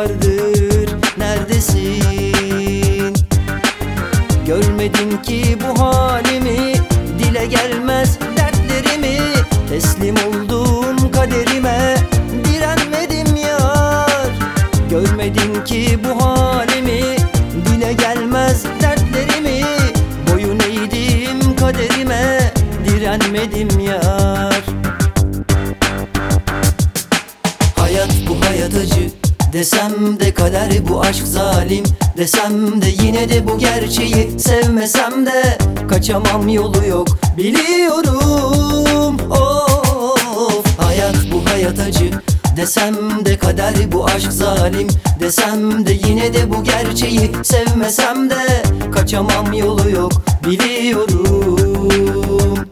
bahardır, neredesin? Görmedin ki bu halimi, dile gelmez dertlerimi. Teslim oldum kaderime, direnmedim yar. Görmedin ki bu halimi, dile gelmez dertlerimi. Boyun eğdim kaderime, direnmedim yar. Hayat bu hayat acı desem de, kader bu aşk zalim desem de, yine de bu gerçeği sevmesem de kaçamam, yolu yok biliyorum. Of, hayat bu hayat acı desem de, kader bu aşk zalim desem de, yine de bu gerçeği sevmesem de kaçamam, yolu yok biliyorum.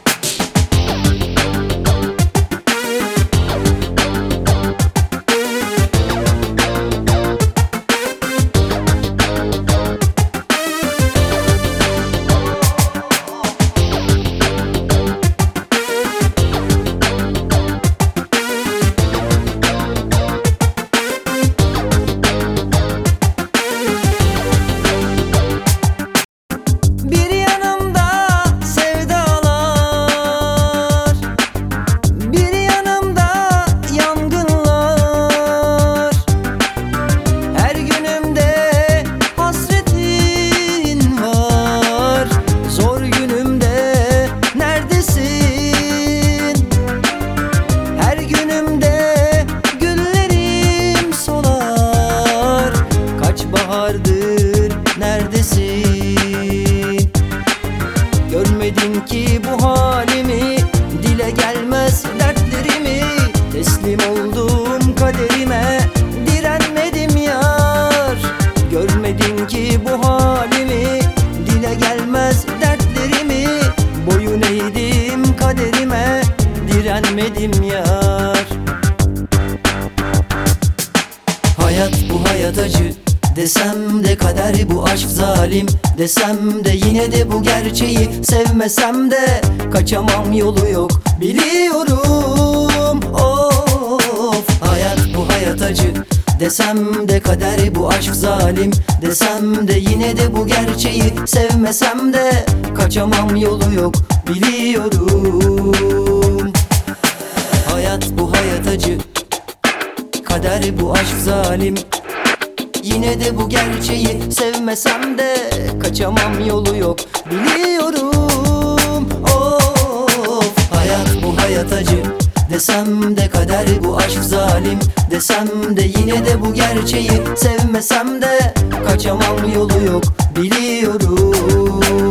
Bahardır, neredesin? Görmedin ki bu halimi, dile gelmez dertlerimi. Teslim oldum kaderime, direnmedim yar. Görmedin ki bu halimi, dile gelmez dertlerimi. Boyun eğdim kaderime, direnmedim yar. Hayat bu hayat acı desem de, kader bu aşk zalim desem de, yine de bu gerçeği sevmesem de kaçamam, yolu yok biliyorum. Of, hayat bu hayat acı desem de, kader bu aşk zalim desem de, yine de bu gerçeği sevmesem de kaçamam, yolu yok biliyorum. Hayat bu hayat acı, kader bu aşk zalim, yine de bu gerçeği sevmesem de kaçamam, yolu yok biliyorum. Of, hayat bu hayat acı desem de, kader bu aşk zalim desem de, yine de bu gerçeği sevmesem de kaçamam, yolu yok biliyorum.